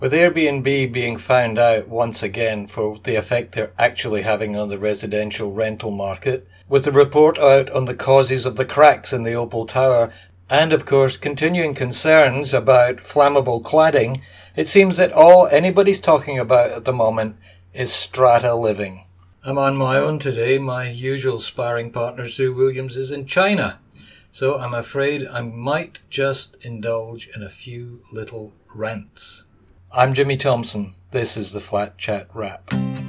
With Airbnb being found out once again for the effect they're actually having on the residential rental market, with the report out on the causes of the cracks in the Opal Tower, and of course continuing concerns about flammable cladding, it seems that all anybody's talking about at the moment is strata living. I'm on my own today. My usual sparring partner, Sue Williams, is in China. So I'm afraid I might just indulge in a few little rants. I'm Jimmy Thompson. This is the Flat Chat Wrap.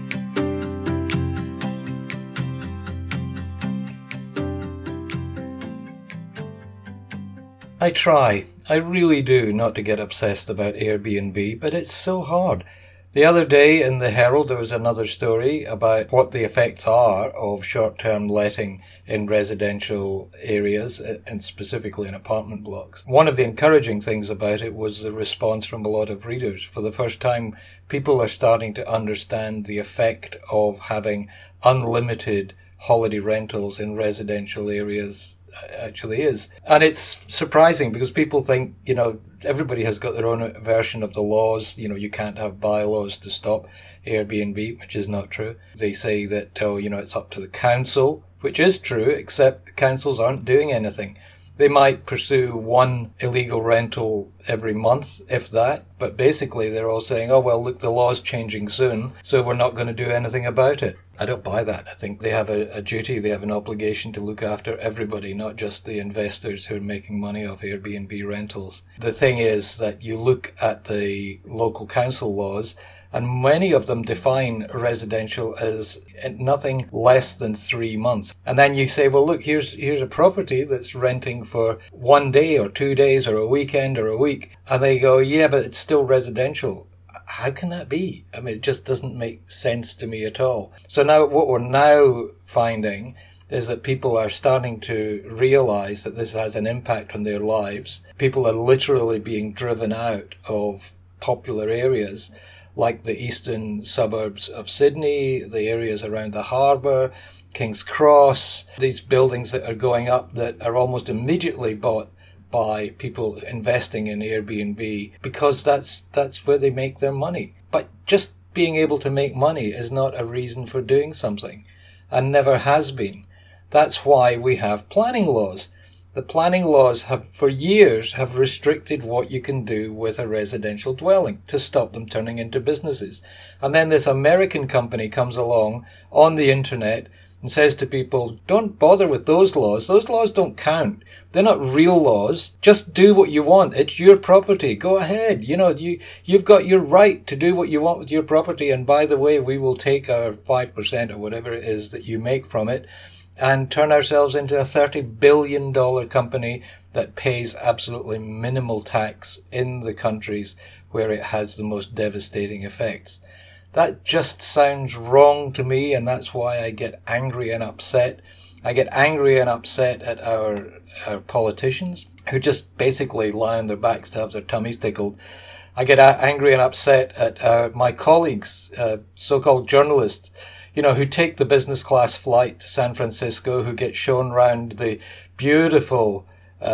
I try. I really do not to get obsessed about Airbnb, but it's so hard. The other day in the Herald there was another story about what the effects are of short-term letting in residential areas and specifically in apartment blocks. One of the encouraging things about it was the response from a lot of readers. For the first time, people are starting to understand the effect of having unlimited holiday rentals in residential areas actually is. And it's surprising because people think, everybody has got their own version of the laws. You can't have bylaws to stop Airbnb, which is not true. They say that, it's up to the council, which is true, except the councils aren't doing anything. They might pursue one illegal rental every month, if that, but basically they're all saying, oh, well, look, the law's changing soon, so we're not going to do anything about it. I don't buy that. I think they have a duty, they have an obligation to look after everybody, not just the investors who are making money off Airbnb rentals. The thing is that you look at the local council laws, and many of them define residential as nothing less than 3 months. And then you say, well, look, here's a property that's renting for 1 day or 2 days or a weekend or a week. And they go, yeah, but it's still residential. How can that be? I mean, it just doesn't make sense to me at all. So now what we're now finding is that people are starting to realize that this has an impact on their lives. People are literally being driven out of popular areas like the eastern suburbs of Sydney, the areas around the harbour, King's Cross, these buildings that are going up that are almost immediately bought by people investing in Airbnb because that's where they make their money. But just being able to make money is not a reason for doing something, and never has been. That's why we have planning laws. The planning laws have, for years, have restricted what you can do with a residential dwelling to stop them turning into businesses. And then this American company comes along on the internet and says to people, don't bother with those laws. Those laws don't count. They're not real laws. Just do what you want. It's your property. Go ahead. You've got your right to do what you want with your property. And by the way, we will take our 5% or whatever it is that you make from it and turn ourselves into a $30 billion company that pays absolutely minimal tax in the countries where it has the most devastating effects. That just sounds wrong to me, and that's why I get angry and upset. I get angry and upset at our politicians who just basically lie on their backs to have their tummies tickled. I get angry and upset at my colleagues, so-called journalists, who take the business class flight to San Francisco, who get shown around the beautiful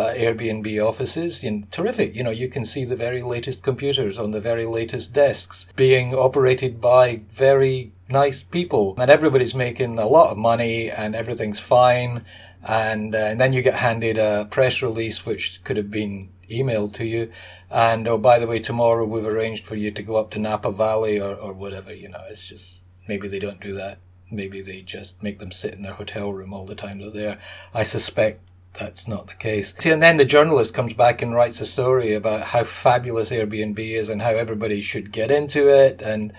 Airbnb offices. Terrific. You can see the very latest computers on the very latest desks being operated by very nice people. And everybody's making a lot of money and everything's fine. And then you get handed a press release which could have been emailed to you. And, oh, by the way, tomorrow we've arranged for you to go up to Napa Valley or whatever. It's just... Maybe they don't do that. Maybe they just make them sit in their hotel room all the time they're there. I suspect that's not the case. See, and then the journalist comes back and writes a story about how fabulous Airbnb is and how everybody should get into it. And,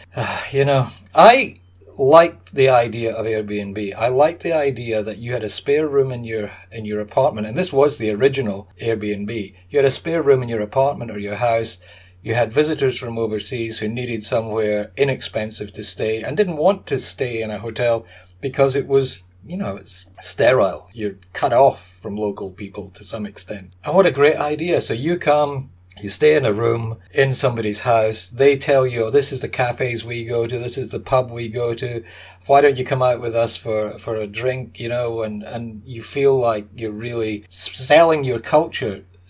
I liked the idea of Airbnb. I liked the idea that you had a spare room in your apartment. And this was the original Airbnb. You had a spare room in your apartment or your house. You had visitors from overseas who needed somewhere inexpensive to stay and didn't want to stay in a hotel because it was, it's sterile. You're cut off from local people to some extent. And what a great idea. So you come, you stay in a room in somebody's house. They tell you, oh, this is the cafes we go to. This is the pub we go to. Why don't you come out with us for a drink, and you feel like you're really selling your culture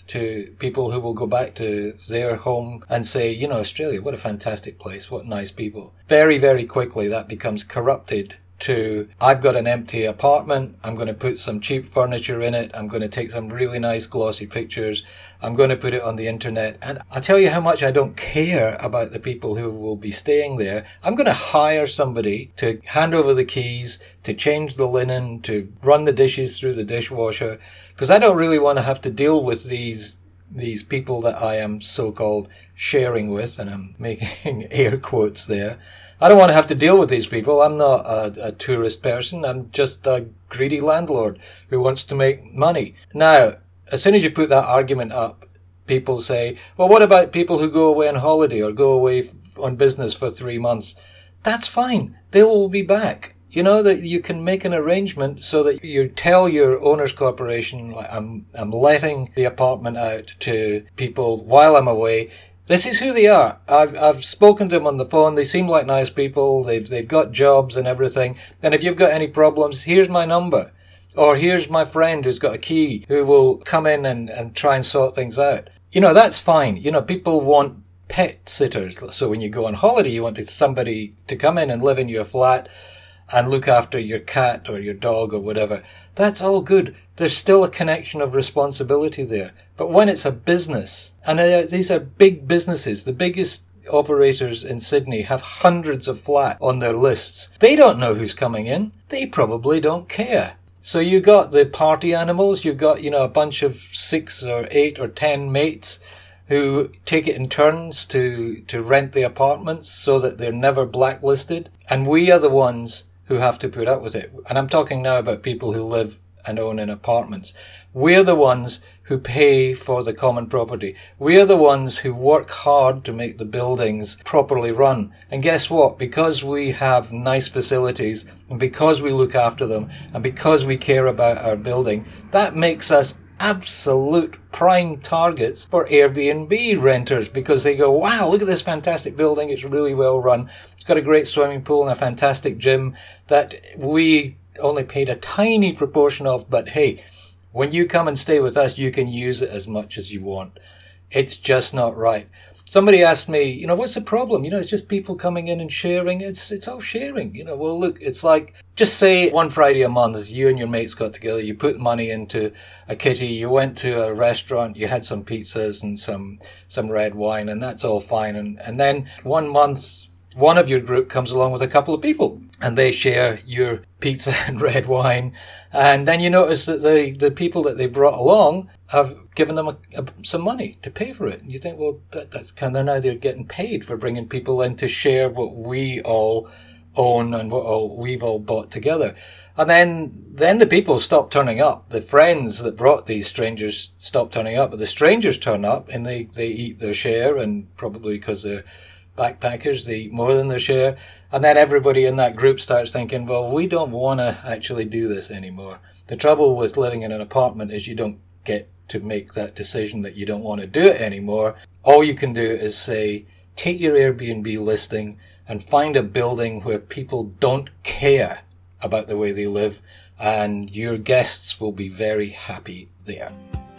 to people who will go back to their home and say, you know, Australia, what a fantastic place, what nice people. Very, very quickly that becomes corrupted to, I've got an empty apartment, I'm going to put some cheap furniture in it, I'm going to take some really nice glossy pictures, I'm going to put it on the internet, and I'll tell you how much I don't care about the people who will be staying there. I'm going to hire somebody to hand over the keys, to change the linen, to run the dishes through the dishwasher, because I don't really want to have to deal with these people that I am so-called sharing with, and I'm making air quotes there. I don't want to have to deal with these people. I'm not a tourist person. I'm just a greedy landlord who wants to make money. Now, as soon as you put that argument up, people say, well, what about people who go away on holiday or go away on business for 3 months? That's fine. They will be back. You know, that you can make an arrangement so that you tell your owner's corporation, like, I'm letting the apartment out to people while I'm away. This is who they are. I've spoken to them on the phone. They seem like nice people. They've got jobs and everything. And if you've got any problems, here's my number. Or here's my friend who's got a key who will come in and try and sort things out. You know, that's fine. You know, people want pet sitters. So when you go on holiday, you want somebody to come in and live in your flat and look after your cat or your dog or whatever. That's all good. There's still a connection of responsibility there. But when it's a business, and these are big businesses, the biggest operators in Sydney have hundreds of flats on their lists. They don't know who's coming in. They probably don't care. So you got the party animals, you've got, you know, a bunch of 6 or 8 or 10 mates who take it in turns to rent the apartments so that they're never blacklisted. And we are the ones who have to put up with it. And I'm talking now about people who live and own in apartments. We're the ones who pay for the common property. We're the ones who work hard to make the buildings properly run. And guess what? Because we have nice facilities, and because we look after them, and because we care about our building, that makes us absolute prime targets for Airbnb renters, because they go, wow, look at this fantastic building. It's really well run. It's got a great swimming pool and a fantastic gym that we only paid a tiny proportion of, but hey, when you come and stay with us, you can use it as much as you want. It's just not right. Somebody asked me, you know, what's the problem? You know, it's just people coming in and sharing. It's all sharing. You know, well, look, it's like, just say one Friday a month, you and your mates got together, you put money into a kitty, you went to a restaurant, you had some pizzas and some red wine, and that's all fine. And then one month, one of your group comes along with a couple of people and they share your pizza and red wine. And then you notice that the people that they brought along have given them some money to pay for it. And you think, well, that's kind of, now they're getting paid for bringing people in to share what we all own and what we've all bought together. And then the people stop turning up. The friends that brought these strangers stop turning up, but the strangers turn up and they eat their share, and probably because they're backpackers, they eat more than their share. And then everybody in that group starts thinking, well, we don't want to actually do this anymore. The trouble with living in an apartment is you don't get to make that decision that you don't want to do it anymore. All you can do is say, take your Airbnb listing and find a building where people don't care about the way they live, and your guests will be very happy there.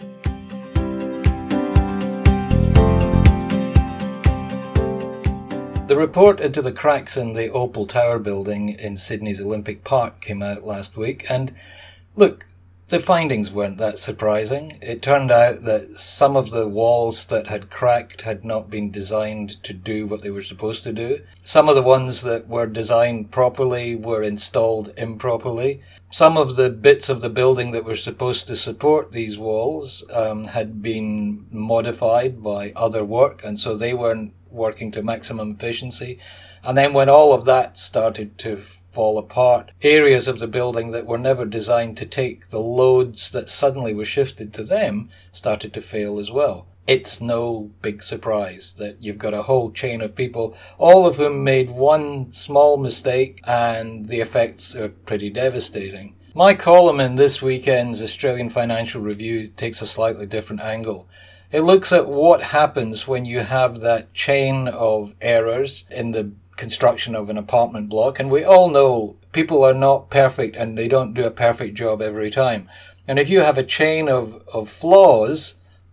The report into the cracks in the Opal Tower building in Sydney's Olympic Park came out last week, and look, the findings weren't that surprising. It turned out that some of the walls that had cracked had not been designed to do what they were supposed to do. Some of the ones that were designed properly were installed improperly. Some of the bits of the building that were supposed to support these walls had been modified by other work, and so they weren't working to maximum efficiency. And then when all of that started to fall apart, areas of the building that were never designed to take the loads that suddenly were shifted to them started to fail as well. It's no big surprise that you've got a whole chain of people, all of whom made one small mistake, and the effects are pretty devastating. My column in this weekend's Australian Financial Review takes a slightly different angle. It looks at what happens when you have that chain of errors in the construction of an apartment block. And we all know people are not perfect and they don't do a perfect job every time. And if you have a chain of flaws,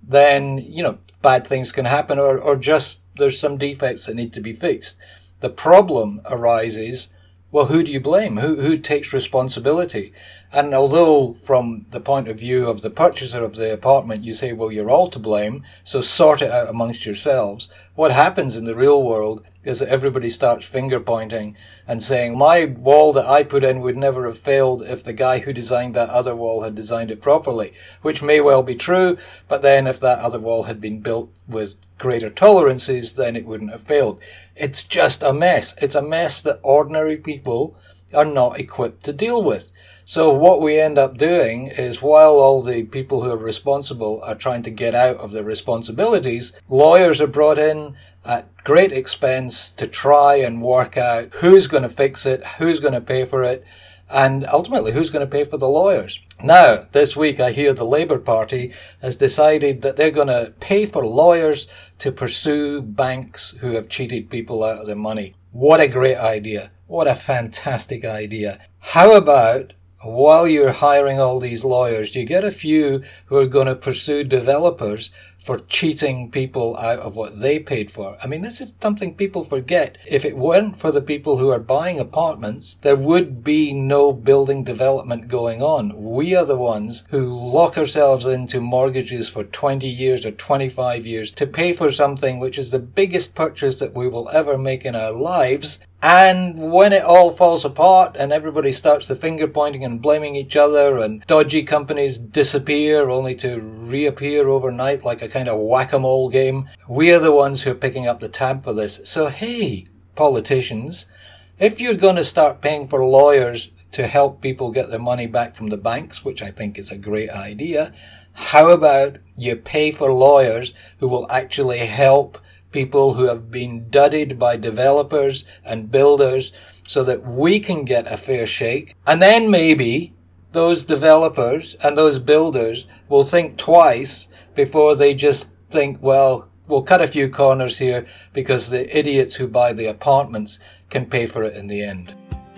then, bad things can happen, or just there's some defects that need to be fixed. The problem arises, well, who do you blame? Who takes responsibility? And although from the point of view of the purchaser of the apartment, you say, well, you're all to blame, so sort it out amongst yourselves. What happens in the real world is that everybody starts finger pointing and saying, my wall that I put in would never have failed if the guy who designed that other wall had designed it properly, which may well be true, but then if that other wall had been built with greater tolerances, then it wouldn't have failed. It's just a mess. It's a mess that ordinary people are not equipped to deal with. So what we end up doing is, while all the people who are responsible are trying to get out of their responsibilities, lawyers are brought in at great expense to try and work out who's going to fix it, who's going to pay for it, and ultimately who's going to pay for the lawyers. Now, this week I hear the Labour Party has decided that they're going to pay for lawyers to pursue banks who have cheated people out of their money. What a great idea. What a fantastic idea. How about, while you're hiring all these lawyers, you get a few who are going to pursue developers for cheating people out of what they paid for? I mean, this is something people forget. If it weren't for the people who are buying apartments, there would be no building development going on. We are the ones who lock ourselves into mortgages for 20 years or 25 years to pay for something which is the biggest purchase that we will ever make in our lives. And when it all falls apart and everybody starts the finger pointing and blaming each other, and dodgy companies disappear only to reappear overnight like a kind of whack-a-mole game, we are the ones who are picking up the tab for this. So hey, politicians, if you're going to start paying for lawyers to help people get their money back from the banks, which I think is a great idea, how about you pay for lawyers who will actually help people who have been dudded by developers and builders so that we can get a fair shake? And then maybe those developers and those builders will think twice before they just think, well, we'll cut a few corners here because the idiots who buy the apartments can pay for it in the end.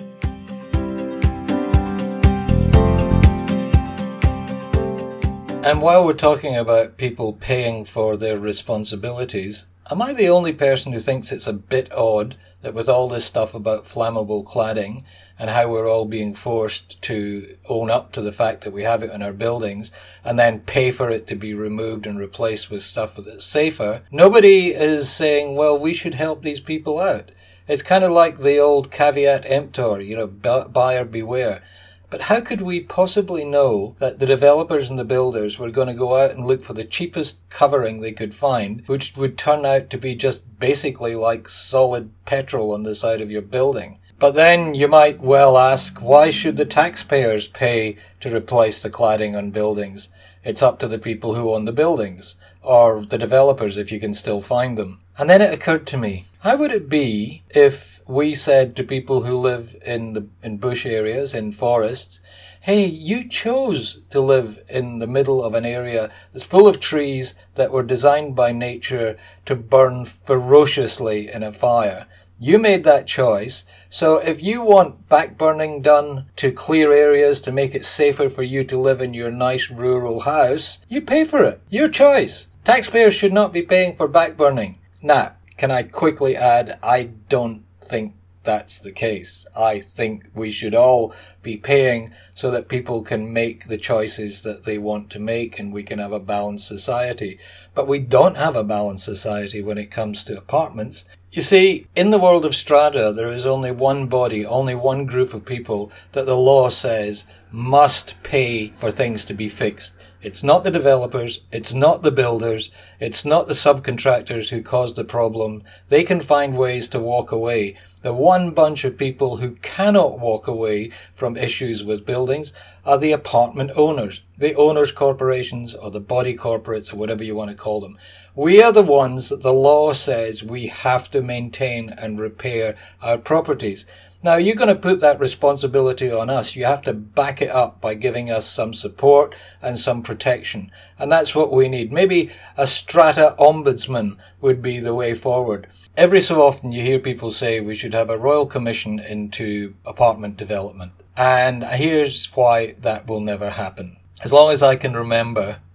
And while we're talking about people paying for their responsibilities, am I the only person who thinks it's a bit odd that with all this stuff about flammable cladding and how we're all being forced to own up to the fact that we have it in our buildings and then pay for it to be removed and replaced with stuff that's safer, nobody is saying, well, we should help these people out. It's kind of like the old caveat emptor, buyer beware. But how could we possibly know that the developers and the builders were going to go out and look for the cheapest covering they could find, which would turn out to be just basically like solid petrol on the side of your building? But then you might well ask, why should the taxpayers pay to replace the cladding on buildings? It's up to the people who own the buildings, or the developers if you can still find them. And then it occurred to me, how would it be if we said to people who live in bush areas, in forests, hey, you chose to live in the middle of an area that's full of trees that were designed by nature to burn ferociously in a fire. You made that choice. So if you want backburning done to clear areas to make it safer for you to live in your nice rural house, you pay for it. Your choice. Taxpayers should not be paying for backburning. Now, can I quickly add, I don't think that's the case. I think we should all be paying so that people can make the choices that they want to make and we can have a balanced society. But we don't have a balanced society when it comes to apartments. You see, in the world of strata, there is only one body, only one group of people that the law says must pay for things to be fixed. It's not the developers, it's not the builders, it's not the subcontractors who caused the problem. They can find ways to walk away. The one bunch of people who cannot walk away from issues with buildings are the apartment owners, the owners' corporations or the body corporates or whatever you want to call them. We are the ones that the law says we have to maintain and repair our properties. Now, you're going to put that responsibility on us. You have to back it up by giving us some support and some protection. And that's what we need. Maybe a strata ombudsman would be the way forward. Every so often you hear people say we should have a royal commission into apartment development. And here's why that will never happen. As long as I can remember,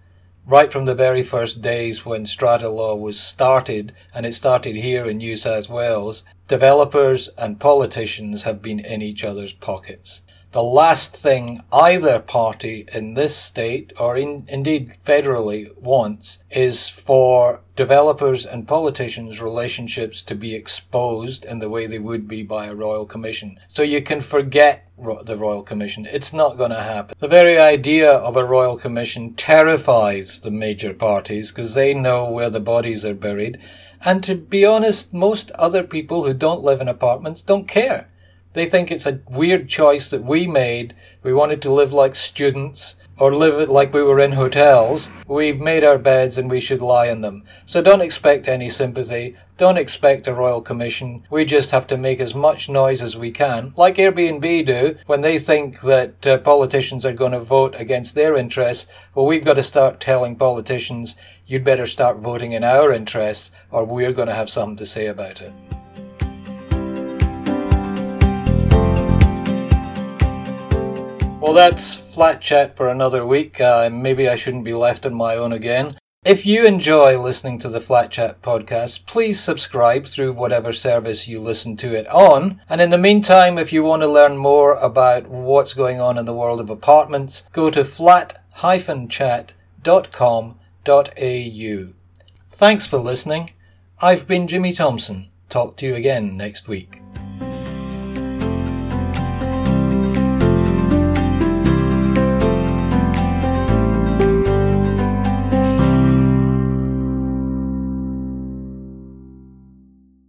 right from the very first days when strata law was started, and it started here in New South Wales, developers and politicians have been in each other's pockets. The last thing either party in this state, or indeed federally, wants is for developers and politicians' relationships to be exposed in the way they would be by a Royal Commission. So you can forget the Royal Commission. It's not going to happen. The very idea of a Royal Commission terrifies the major parties because they know where the bodies are buried. And to be honest, most other people who don't live in apartments don't care. They think it's a weird choice that we made. We wanted to live like students or live it like we were in hotels. We've made our beds and we should lie in them. So don't expect any sympathy. Don't expect a Royal Commission. We just have to make as much noise as we can, like Airbnb do when they think that politicians are going to vote against their interests. Well, we've got to start telling politicians, you'd better start voting in our interests or we're going to have something to say about it. Well, that's Flat Chat for another week. Maybe I shouldn't be left on my own again. If you enjoy listening to the Flat Chat podcast, please subscribe through whatever service you listen to it on. And in the meantime, if you want to learn more about what's going on in the world of apartments, go to flat-chat.com.au. Thanks for listening. I've been Jimmy Thompson. Talk to you again next week.